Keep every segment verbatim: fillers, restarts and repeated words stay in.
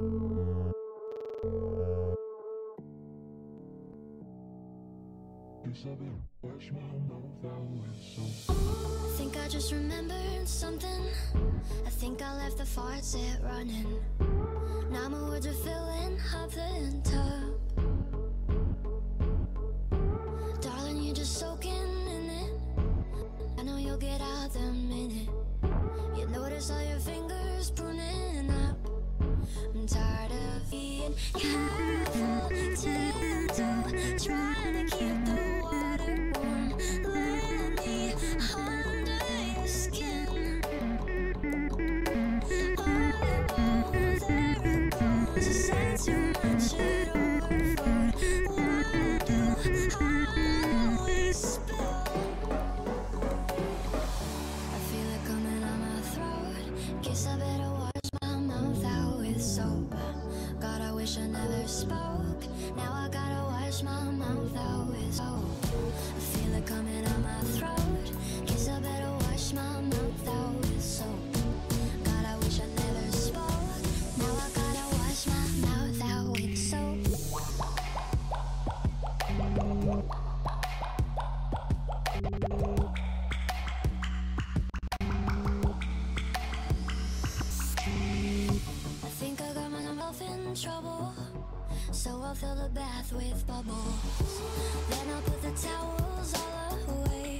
I think I just remembered something. I think I left the faucet running. Now my words are filling up the tub. Darling, you're just soaking in it. I know you'll get out the minute you notice all your fingers pruning up. I'm tired of being careful, gentle, trying to keep the water warm. Let me under your skin. Oh, there it goes. I said too much at Orford. Wonder how we spill. I feel it coming on my throat. Guess I better wash my mouth out with soap. God, I wish I never spoke. Now I gotta wash my mouth out with soap. I feel it coming on my throat. Guess I better wash my mouth out with soap. God, I wish I never spoke. Now I gotta wash my mouth out with soap. I think I got myself in trouble, so I'll fill the bath with bubbles. Then I'll put the towels all away.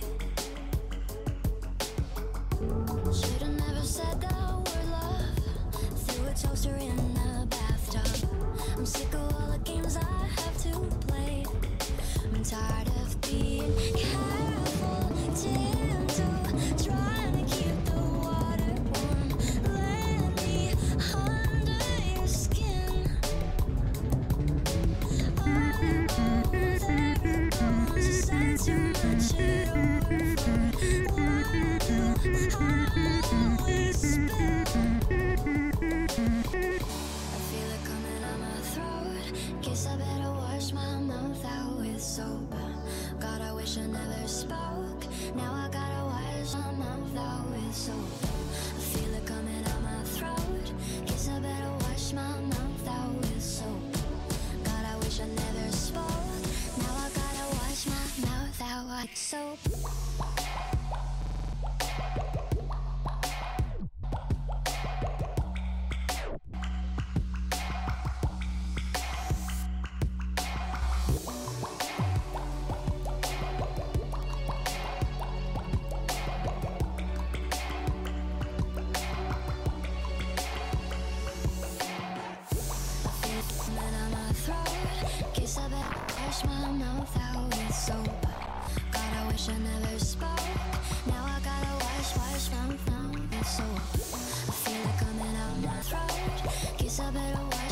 Should've never said the word love. Threw a toaster in the bathtub. I'm sick of all the games I have to play. I'm tired of being careful, gentle, trying to keep the water warm. Let me under your skin. Oh, there it goes. I said too much at Orford. Wonder how we spill. I feel it coming on my throat. Guess I better wash my mouth out with soap. God, I wish I never spoke. Now I gotta wash my mouth out with soap. I feel it coming on my throat. Guess I better wash my mouth out with soap. God, I wish I never spoke. Now I gotta wash my mouth out with soap. Guess I better wash my mouth out with soap. God, I wish I never spoke. Now I gotta wash, wash my mouth with soap. I feel it coming out my throat. Guess I better wash